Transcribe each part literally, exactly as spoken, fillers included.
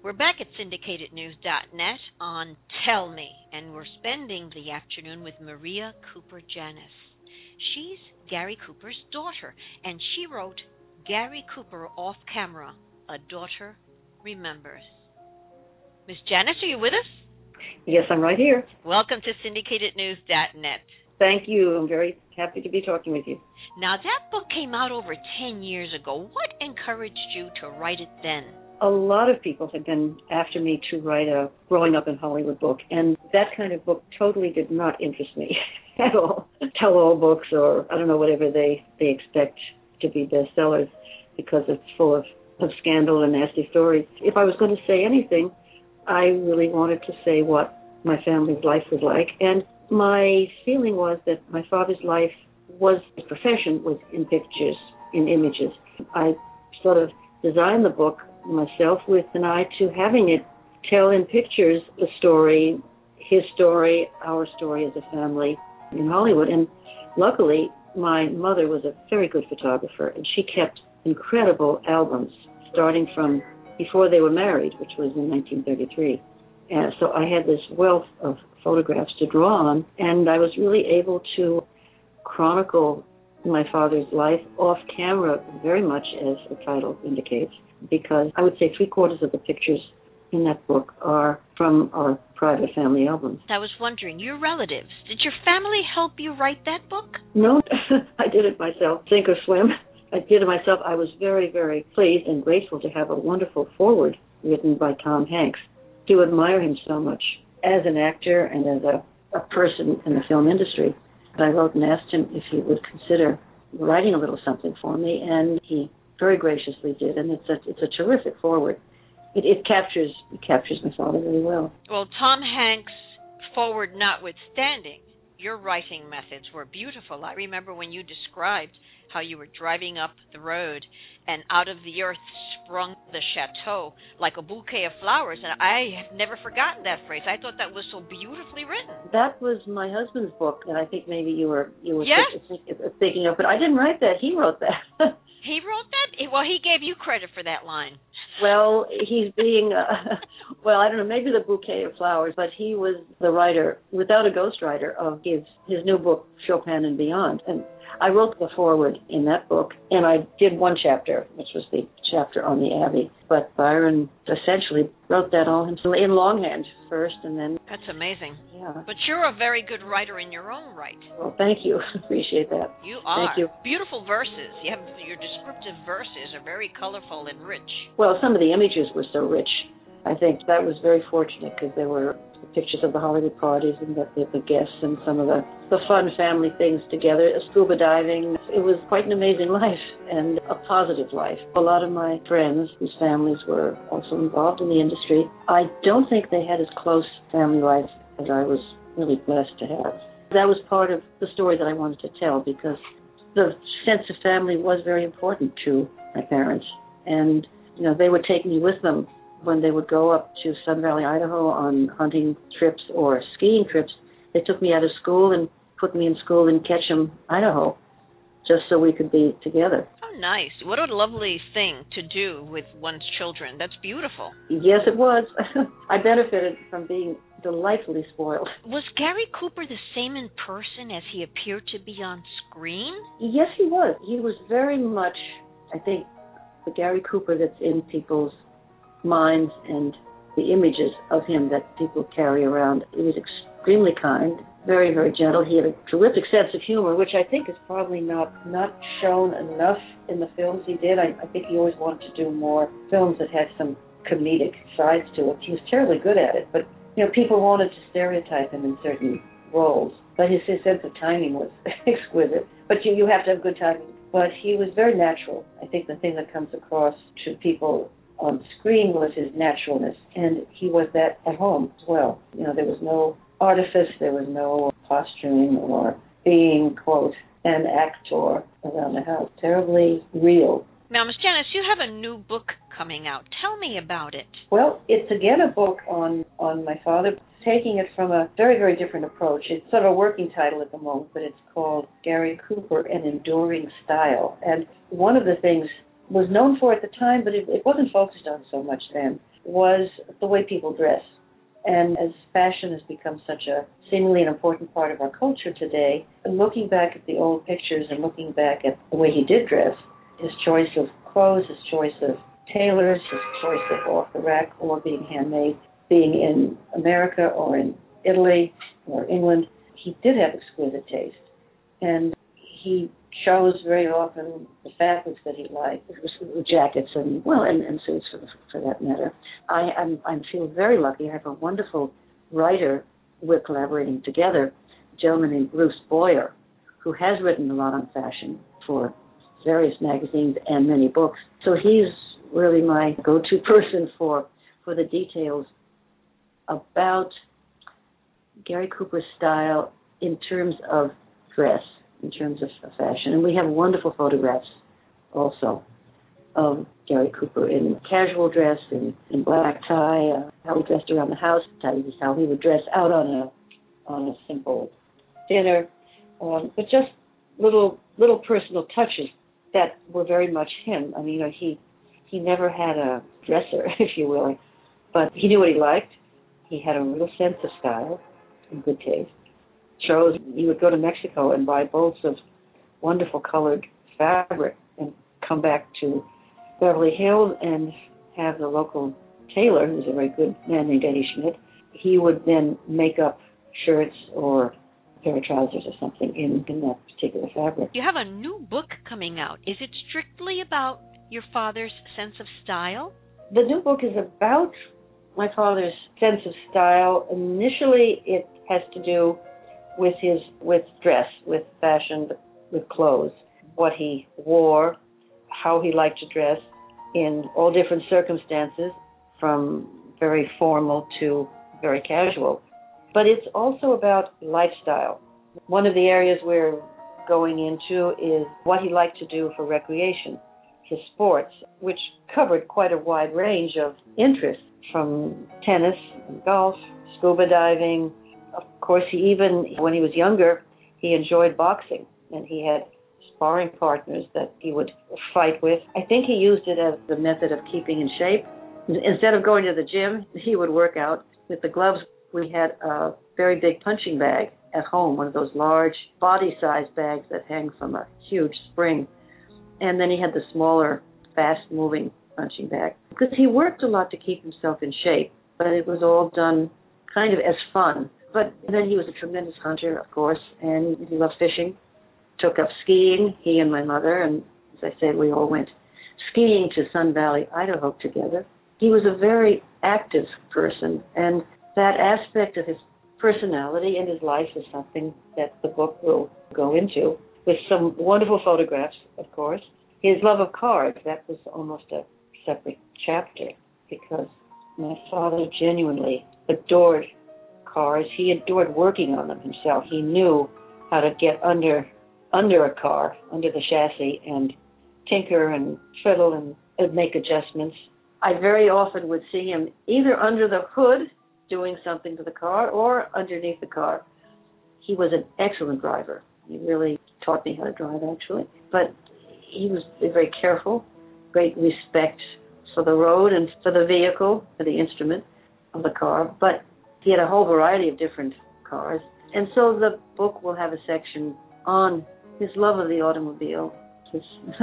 We're back at syndicated news dot net on Tell Me, and we're spending the afternoon with Maria Cooper Janis. She's Gary Cooper's daughter, and she wrote Gary Cooper Off Camera, A Daughter Remembers. Miss Janis, are you with us? Yes, I'm right here. Welcome to syndicated news dot net. Thank you. I'm very happy to be talking with you. Now, that book came out over ten years ago. What encouraged you to write it then? A lot of people have been after me to write a growing up in Hollywood book, and that kind of book totally did not interest me at all. Tell-all books or, I don't know, whatever they, they expect to be bestsellers because it's full of, of scandal and nasty stories. If I was going to say anything, I really wanted to say what my family's life was like, and my feeling was that my father's life was, his profession was in pictures, in images. I sort of designed the book myself with an eye to having it tell in pictures the story, his story, our story as a family in Hollywood. And luckily, my mother was a very good photographer, and she kept incredible albums starting from before they were married, which was in nineteen thirty-three. And so I had this wealth of photographs to draw on, and I was really able to chronicle my father's life off camera, very much as the title indicates, because I would say three quarters of the pictures in that book are from our private family albums. I was wondering, your relatives, did your family help you write that book? No, I did it myself, sink or swim. I did it myself. I was very, very pleased and grateful to have a wonderful foreword written by Tom Hanks. I do admire him so much as an actor and as a, a person in the film industry. I wrote and asked him if he would consider writing a little something for me, and he very graciously did, and it's a it's a terrific foreword. It, it captures it captures my father very well. Well, Tom Hanks' foreword notwithstanding, your writing methods were beautiful. I remember when you described how you were driving up the road and out of the earth sprung the chateau like a bouquet of flowers, and I have never forgotten that phrase. I thought that was so beautifully written. That was my husband's book, and I think maybe you were you were yes. think, thinking of, but I didn't write that. He wrote that. He wrote that? Well, he gave you credit for that line. Well, he's being, uh, well, I don't know, maybe the bouquet of flowers, but he was the writer, without a ghostwriter, of his, his new book, Chopin and Beyond. And I wrote the foreword in that book, and I did one chapter, which was the chapter on the Abbey. But Byron essentially wrote that all himself in longhand first, and then... That's amazing. Yeah. But you're a very good writer in your own right. Well, thank you. Appreciate that. You are. Thank you. Beautiful verses. You have your descriptive verses are very colorful and rich. Well, some of the images were so rich. I think that was very fortunate because there were pictures of the Hollywood parties and the, the, the guests and some of the, the fun family things together, scuba diving. It was quite an amazing life and a positive life. A lot of my friends whose families were also involved in the industry, I don't think they had as close family life as I was really blessed to have. That was part of the story that I wanted to tell because the sense of family was very important to my parents. And, you know, they would take me with them when they would go up to Sun Valley, Idaho on hunting trips or skiing trips. They took me out of school and put me in school in Ketchum, Idaho, just so we could be together. Oh, nice. What a lovely thing to do with one's children. That's beautiful. Yes, it was. I benefited from being delightfully spoiled. Was Gary Cooper the same in person as he appeared to be on screen? Yes, he was. He was very much, I think, the Gary Cooper that's in people's minds and the images of him that people carry around. He was extremely kind, very, very gentle. He had a terrific sense of humor, which I think is probably not, not shown enough in the films he did. I, I think he always wanted to do more films that had some comedic sides to it. He was terribly good at it, but you know, people wanted to stereotype him in certain roles. But his, his sense of timing was exquisite. But you, you have to have good timing. But he was very natural. I think the thing that comes across to people on screen was his naturalness, and he was that at home as well. You know, there was no artifice, there was no posturing or being, quote, an actor around the house. Terribly real. Now, Miz Janis, you have a new book coming out. Tell me about it. Well, it's again a book on, on my father, taking it from a very, very different approach. It's sort of a working title at the moment, but it's called Gary Cooper, An Enduring Style. And one of the things was known for at the time, but it, it wasn't focused on so much then, was the way people dress. And as fashion has become such a seemingly an important part of our culture today, and looking back at the old pictures and looking back at the way he did dress, his choice of clothes, his choice of tailors, his choice of off the rack or being handmade, being in America or in Italy or England, he did have exquisite taste. And he chose very often the fabrics that he liked, jackets and, well, and, and suits for, the, for that matter. I I'm, I feel very lucky. I have a wonderful writer we're collaborating together, a gentleman named Bruce Boyer, who has written a lot on fashion for various magazines and many books. So he's really my go-to person for, for the details about Gary Cooper's style in terms of dress, in terms of fashion. And we have wonderful photographs also of Gary Cooper in casual dress, in, in black tie, uh, how he dressed around the house, how he would dress out on a on a simple dinner, um, but just little little personal touches that were very much him. I mean, you know, he he never had a dresser, if you will, but he knew what he liked. He had a real sense of style and good taste. Chose you would go to Mexico and buy bolts of wonderful colored fabric and come back to Beverly Hills and have the local tailor, who's a very good man named Eddie Schmidt, he would then make up shirts or a pair of trousers or something in, in that particular fabric. You have a new book coming out. Is it strictly about your father's sense of style? The new book is about my father's sense of style. Initially, it has to do with his with dress, with fashion, with clothes, what he wore, how he liked to dress in all different circumstances, from very formal to very casual. But it's also about lifestyle. One of the areas we're going into is what he liked to do for recreation, his sports, which covered quite a wide range of interests, from tennis and golf, scuba diving. Of course, he even, when he was younger, he enjoyed boxing, and he had sparring partners that he would fight with. I think he used it as the method of keeping in shape. Instead of going to the gym, he would work out with the gloves. We had a very big punching bag at home, one of those large body-sized bags that hang from a huge spring. And then he had the smaller, fast-moving punching bag. Because he worked a lot to keep himself in shape, but it was all done kind of as fun. But then he was a tremendous hunter, of course, and he loved fishing. Took up skiing, he and my mother, and as I said, we all went skiing to Sun Valley, Idaho together. He was a very active person, and that aspect of his personality and his life is something that the book will go into, with some wonderful photographs, of course. His love of cars, that was almost a separate chapter, because my father genuinely adored cars. He adored working on them himself. He knew how to get under under a car, under the chassis, and tinker and fiddle and, and make adjustments. I very often would see him either under the hood doing something to the car or underneath the car. He was an excellent driver. He really taught me how to drive, actually. But he was very careful, great respect for the road and for the vehicle, for the instrument of the car. But he had a whole variety of different cars. And so the book will have a section on his love of the automobile. His,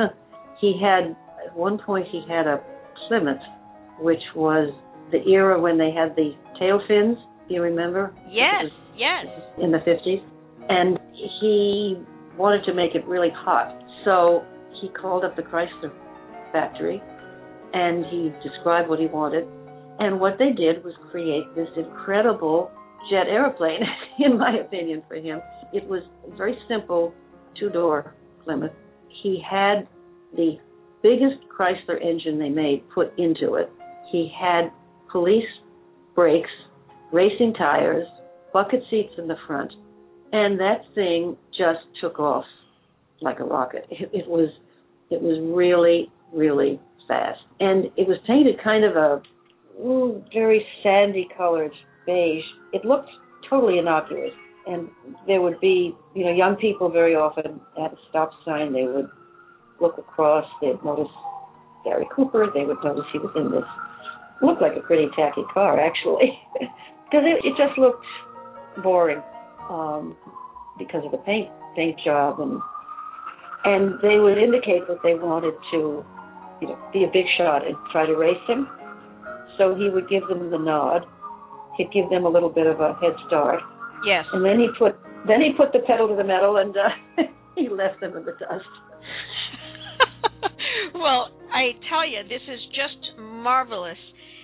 he had, at one point, he had a Plymouth, which was the era when they had the tail fins. Do you remember? Yes, yes. In the fifties. And he wanted to make it really hot. So he called up the Chrysler factory, and he described what he wanted. And what they did was create this incredible jet airplane, in my opinion, for him. It was very simple, two-door Plymouth. He had the biggest Chrysler engine they made put into it. He had police brakes, racing tires, bucket seats in the front, and that thing just took off like a rocket. It, it was it was really, really fast. And it was painted kind of a ooh, very sandy-colored beige. It looked totally innocuous. And there would be, you know, young people very often at a stop sign, they would look across, they'd notice Gary Cooper, they would notice he was in this looked like a pretty tacky car, actually, because it, it just looked boring um, because of the paint paint job, and and they would indicate that they wanted to, you know, be a big shot and try to race him. So he would give them the nod. He'd give them a little bit of a head start. Yes. And then he put then he put the pedal to the metal, and uh, he left them in the dust. Well, I tell you, this is just marvelous.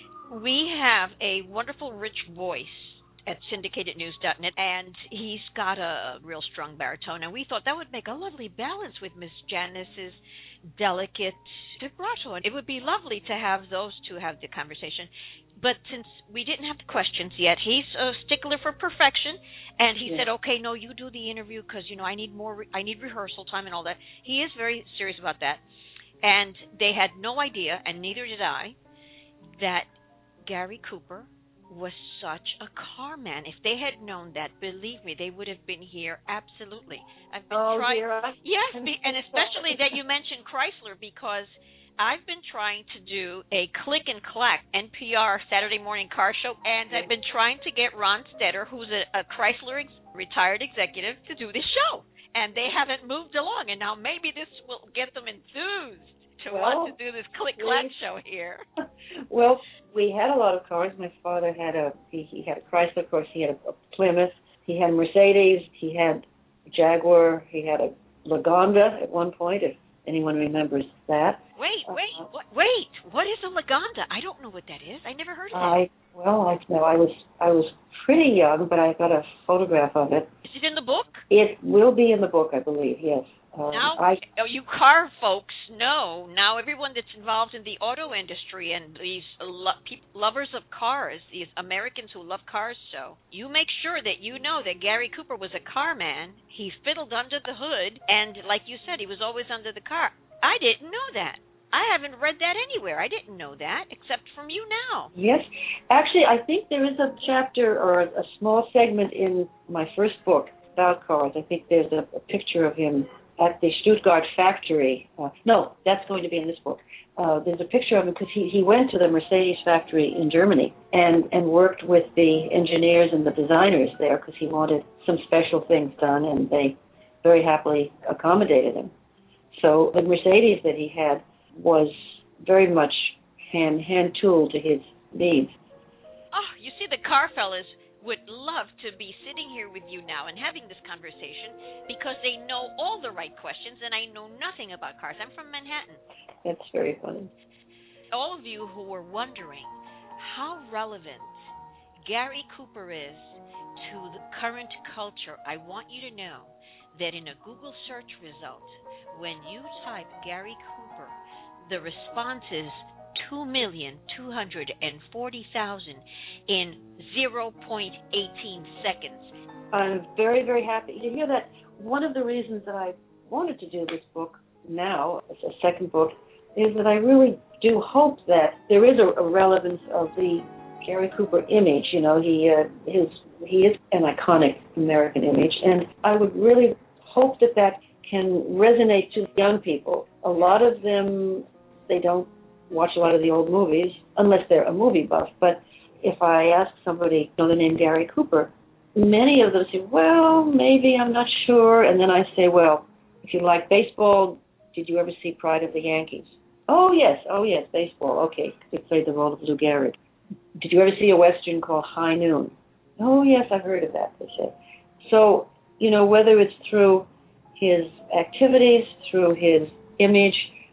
We have a wonderful, rich voice at syndicated news dot net, and he's got a real strong baritone, and we thought that would make a lovely balance with Miss Janice's delicate vibrato, and it would be lovely to have those two have the conversation. But since we didn't have the questions yet, he's a stickler for perfection, and he yeah. said, okay, no, you do the interview because, you know, I need more, re- I need rehearsal time and all that. He is very serious about that. And they had no idea, and neither did I, that Gary Cooper was such a car man. If they had known that, believe me, they would have been here absolutely. I've been oh, trying. Dear. Yes, be, and especially that you mentioned Chrysler, because I've been trying to do a click and clack N P R Saturday morning car show, and I've been trying to get Ron Stetter, who's a, a Chrysler ex- retired executive, to do this show. And they haven't moved along, and now maybe this will get them enthused to well, want to do this click-clack show here. Well, we had a lot of cars. My father had a he, he had a Chrysler, of course. He had a, a Plymouth. He had a Mercedes. He had a Jaguar. He had a Lagonda at one point, if anyone remembers that. Wait, wait, uh, what, wait! What is a Lagonda? I don't know what that is. I never heard of I, it. Well, I know I was I was pretty young, but I got a photograph of it. Is it in the book? It will be in the book, I believe. Yes. Um, now, I, you car folks know, now everyone that's involved in the auto industry and these lo- people, lovers of cars, these Americans who love cars so, you make sure that you know that Gary Cooper was a car man. He fiddled under the hood, and like you said, he was always under the car. I didn't know that. I haven't read that anywhere. I didn't know that, except from you now. Yes. Actually, I think there is a chapter or a, a small segment in my first book about cars. I think there's a, a picture of him at the Stuttgart factory. Uh, no, that's going to be in this book. Uh, there's a picture of him because he, he went to the Mercedes factory in Germany and, and worked with the engineers and the designers there because he wanted some special things done, and they very happily accommodated him. So the Mercedes that he had was very much hand, hand-tooled to his needs. Oh, you see, the car fellas would love to be sitting here with you now and having this conversation because they know all the right questions, and I know nothing about cars. I'm from Manhattan. That's very funny. All of you who are wondering how relevant Gary Cooper is to the current culture, I want you to know that in a Google search result, when you type Gary Cooper, the response is two million two hundred forty thousand in zero point one eight seconds. I'm very, very happy to hear that. One of the reasons that I wanted to do this book now, as a second book, is that I really do hope that there is a, a relevance of the Gary Cooper image. You know, he uh, his he is an iconic American image, and I would really hope that that can resonate to young people. A lot of them, they don't watch a lot of the old movies unless they're a movie buff. But if I ask somebody, you know, the name Gary Cooper, many of them say, well, maybe, I'm not sure. And then I say, well, if you like baseball, did you ever see Pride of the Yankees? Oh, yes. Oh, yes, baseball. Okay. He played the role of Lou Gehrig. Did you ever see a Western called High Noon? Oh, yes, I've heard of that, they say. So, you know, whether it's through his activities, through his image,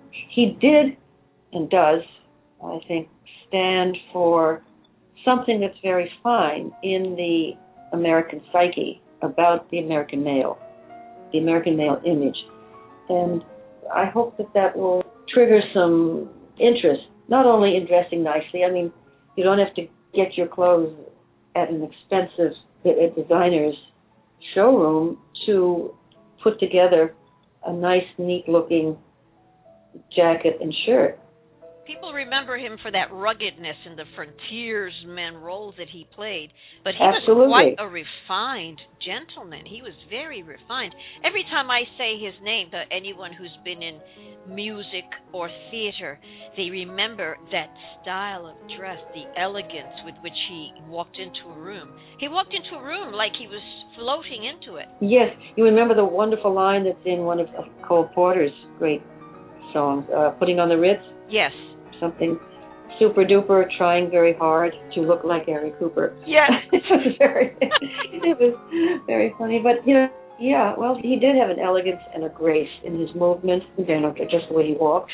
he did and does, I think, stand for something that's very fine in the American psyche about the American male, the American male image. And I hope that that will trigger some interest, not only in dressing nicely. I mean, you don't have to get your clothes at an expensive designer's showroom to put together a nice, neat-looking jacket and shirt. People remember him for that ruggedness and the frontiersman roles that he played, but he Absolutely. was quite a refined gentleman. He was very refined. Every time I say his name to anyone who's been in music or theater, they remember that style of dress, the elegance with which he walked into a room. He walked into a room like he was floating into it. Yes, you remember the wonderful line that's in one of Cole Porter's great songs, uh, Putting on the Ritz? Yes. Something super duper, trying very hard to look like Gary Cooper. Yes. it was very, it was very funny. But, you know, yeah, well, he did have an elegance and a grace in his movement, you know, just the way he walked,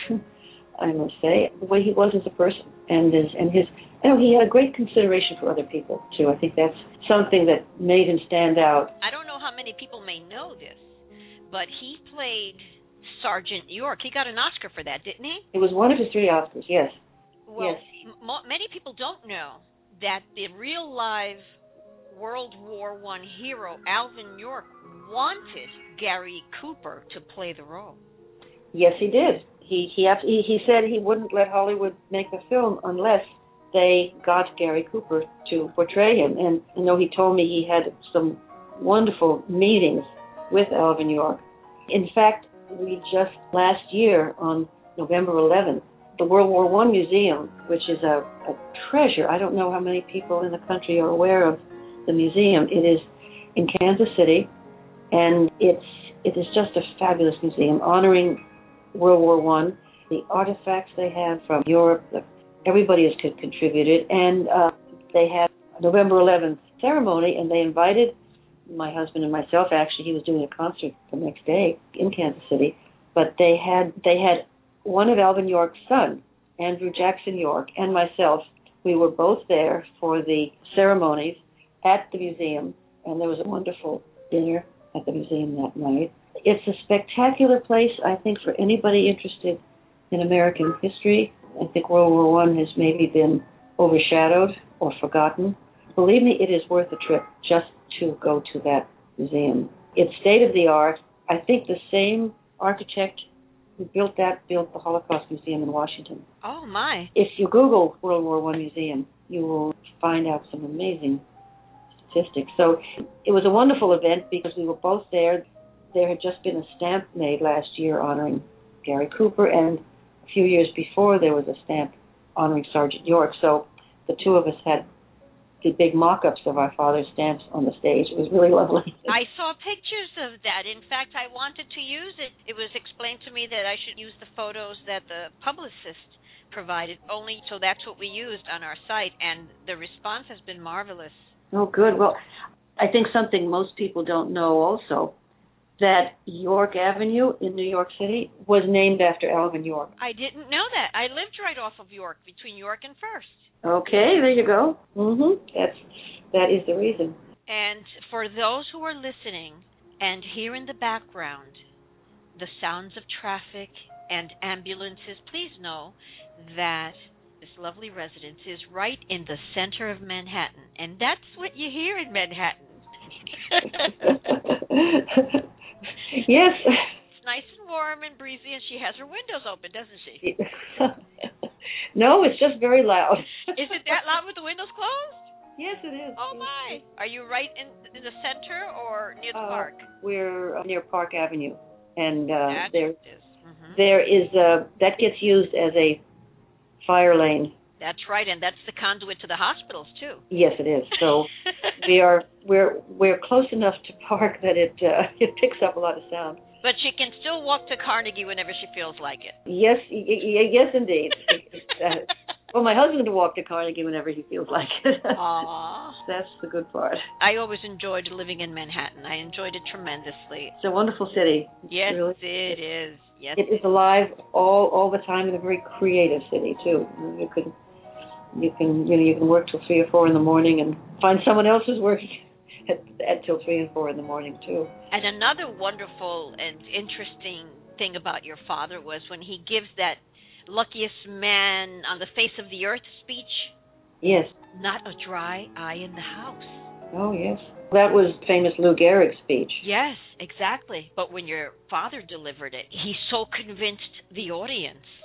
I must say, the way he was as a person. And his, and his, you know, he had a great consideration for other people, too. I think that's something that made him stand out. I don't know how many people may know this, but he played Sergeant York. He got an Oscar for that, didn't he? It was one of his three Oscars, yes. Well, yes. m- many people don't know that the real live World War One hero, Alvin York, wanted Gary Cooper to play the role. Yes, he did. He he he, he said he wouldn't let Hollywood make the film unless they got Gary Cooper to portray him. And you know, he told me he had some wonderful meetings with Alvin York. In fact, we just last year on November eleventh, the World War One Museum, which is a, a treasure. I don't know how many people in the country are aware of the museum. It is in Kansas City, and it's it is just a fabulous museum honoring World War One. The artifacts they have from Europe, everybody has contributed, and uh, they had a November eleventh ceremony, and they invited my husband and myself. Actually, he was doing a concert the next day in Kansas City, but they had they had one of Alvin York's son, Andrew Jackson York, and myself. We were both there for the ceremonies at the museum, and there was a wonderful dinner at the museum that night. It's a spectacular place, I think, for anybody interested in American history. I think World War One has maybe been overshadowed or forgotten. Believe me, it is worth a trip just to go to that museum. It's state-of-the-art. I think the same architect who built that built the Holocaust Museum in Washington. Oh, my. If you Google World War One Museum, you will find out some amazing statistics. So it was a wonderful event because we were both there. There had just been a stamp made last year honoring Gary Cooper, and a few years before there was a stamp honoring Sergeant York. So the two of us had the big mock-ups of our father's stamps on the stage. It was really lovely. I saw pictures of that. In fact, I wanted to use it. It was explained to me that I should use the photos that the publicist provided only, so that's what we used on our site, and the response has been marvelous. Oh, good. Well, I think something most people don't know also, that York Avenue in New York City was named after Alvin York. I didn't know that. I lived right off of York, between York and First. Okay, there you go. Mm-hmm. That's, that is the reason. And for those who are listening and hear in the background the sounds of traffic and ambulances, please know that this lovely residence is right in the center of Manhattan. And that's what you hear in Manhattan. Yes. It's nice and warm and breezy, and she has her windows open, doesn't she? No, it's just very loud. Is it that loud with the windows closed? Yes, it is. Oh, my. Are you right in, in the center or near the uh, park? We're uh, near Park Avenue. And uh, that there, is. Mm-hmm. there is, uh, that gets used as a fire lane. That's right, and that's the conduit to the hospitals, too. Yes, it is. So we are, we're, we're close enough to park that it, uh, it picks up a lot of sound. But she can still walk to Carnegie whenever she feels like it. Yes, y- y- yes, indeed. uh, well, my husband will walk to Carnegie whenever he feels like it. Aww. That's the good part. I always enjoyed living in Manhattan. I enjoyed it tremendously. It's a wonderful city. Yes, really, it is. Yes, it is alive all all the time, and a very creative city too. You can you can you know you can work till three or four in the morning and find someone else who's working at, at till three and four in the morning too. And another wonderful and interesting thing about your father was when he gives that luckiest man on the face of the earth speech. Yes. Not a dry eye in the house. Oh, yes. That was famous Lou Gehrig's speech. Yes, exactly. But when your father delivered it, he so convinced the audience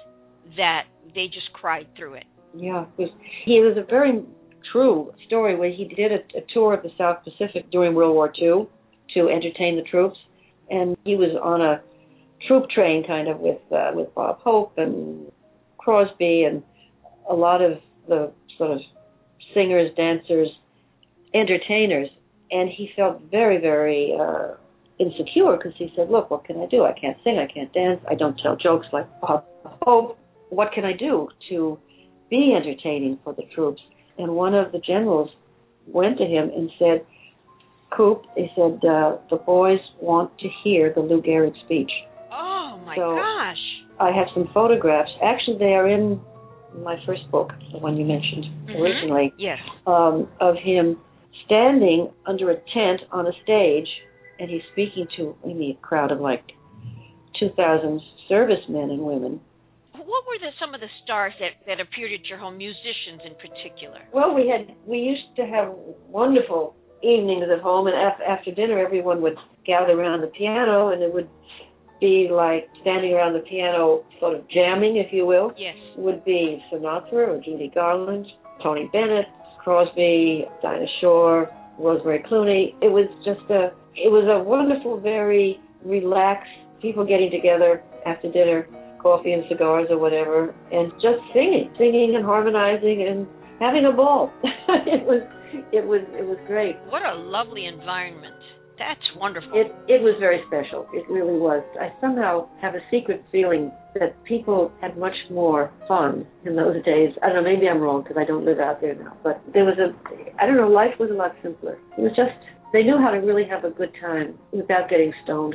that they just cried through it. Yeah, it was, he was a very true story where he did a, a tour of the South Pacific during World War Two to entertain the troops, and he was on a troop train kind of with uh, with Bob Hope and Crosby and a lot of the sort of singers, dancers, entertainers, and he felt very, very uh, insecure because he said, look, what can I do? I can't sing, I can't dance, I don't tell jokes like Bob Hope. What can I do to be entertaining for the troops? And one of the generals went to him and said, Coop, he said, uh, the boys want to hear the Lou Gehrig speech. Oh, my so gosh. I have some photographs. Actually, they are in my first book, the one you mentioned Mm-hmm. originally, Yes. um, of him standing under a tent on a stage, and he's speaking to maybe a crowd of like two thousand servicemen and women. What were the, some of the stars that, that appeared at your home, musicians in particular? Well, we had we used to have wonderful evenings at home, and af- after dinner, everyone would gather around the piano, and it would be like standing around the piano, sort of jamming, if you will. Yes. Would be Sinatra or Judy Garland, Tony Bennett, Crosby, Dinah Shore, Rosemary Clooney. It was just a, it was a wonderful, very relaxed, people getting together after dinner, coffee and cigars or whatever, and just singing, singing and harmonizing and having a ball. it was, it was, it was great. What a lovely environment. That's wonderful. It it was very special. It really was. I somehow have a secret feeling that people had much more fun in those days. I don't know, maybe I'm wrong because I don't live out there now. But there was a, I don't know, life was a lot simpler. It was just, they knew how to really have a good time without getting stoned.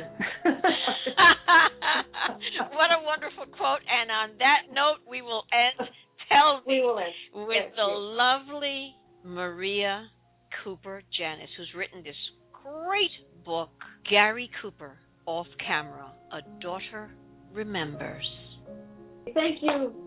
What a wonderful quote. And on that note, we will end. Tell me, we will end. with Yes, the yes. lovely Maria Cooper Janis, who's written this great book, Gary Cooper, Off Camera, A Daughter Remembers. Thank you.